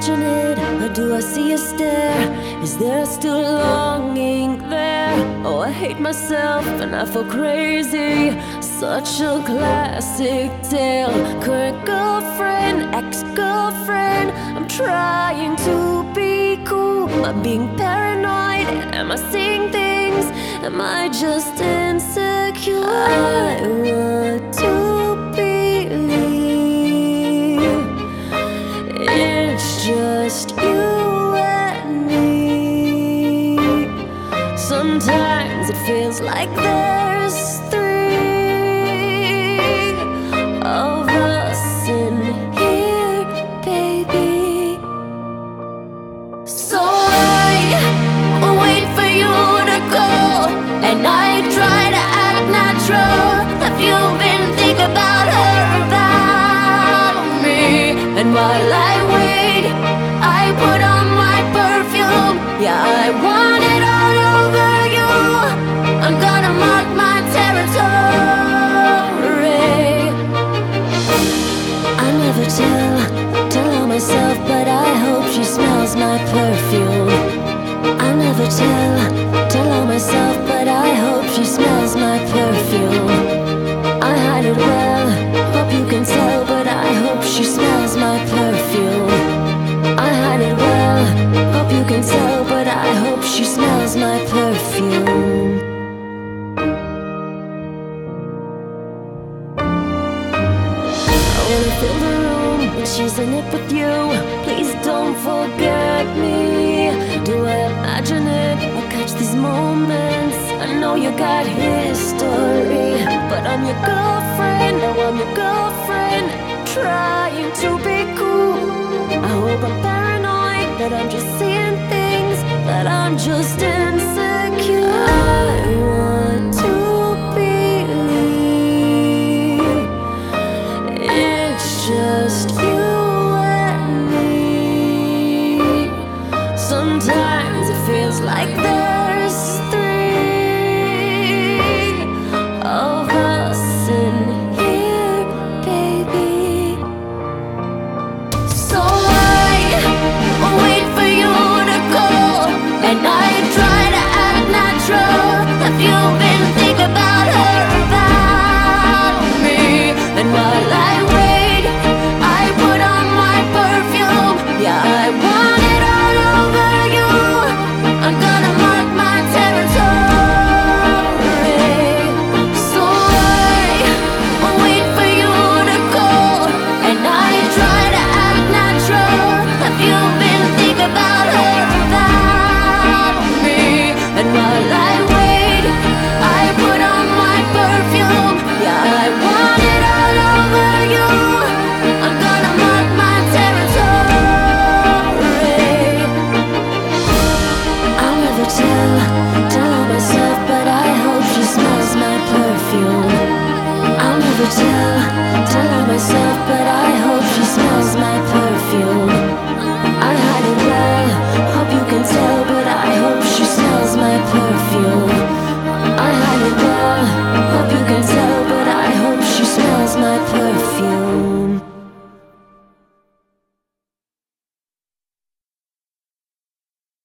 imagine it, or do I see a stare? Is there still longing there? Oh, I hate myself and I feel crazy. Such a classic tale. Current girlfriend, ex-girlfriend. I'm trying to be cool. Am I being paranoid? Am I seeing things? Am I just insecure? I want to believe it's just you and me. Sometimes it feels like there's three of us in here, baby. So I wait for you to go, and I try to act natural. Have you been thinking about her, about me? And while I wait, I put on my perfume. Yeah, I want it all over you. I'm gonna mark my territory. I never tell all myself, but I hope she smells my perfume. I never tell all myself, but I hope she smells my perfume. I hide it well, hope you can tell, but I hope she smells my perfume. I hide it well, hope you can tell, but I hope she smells my perfume. I wanna fill the room when she's in it with you. Please don't forget me. Do I imagine it? I catch these moments. I know you got history, but I'm your girlfriend. Now I'm your girlfriend, trying to be cool. I hope I'm paranoid, that I'm just seeing things, that I'm just insecure. I want to believe it's just you and me. Sometimes it feels like there's three of us in here, baby. So I wait for you to go, and I try to act natural. Have you been thinking about her, about me? And while I wait, I put on my perfume. Yeah, I want it all over you. I'm gonna mark my territory. So I wait for you to go, and I try to act natural. Have you been thinking about her, about me? And while I wait, I put on my perfume. Yeah, I want it all over you. I'm gonna mark my territory. I'll never tell all myself, but I hope she smells my perfume. I'll never tell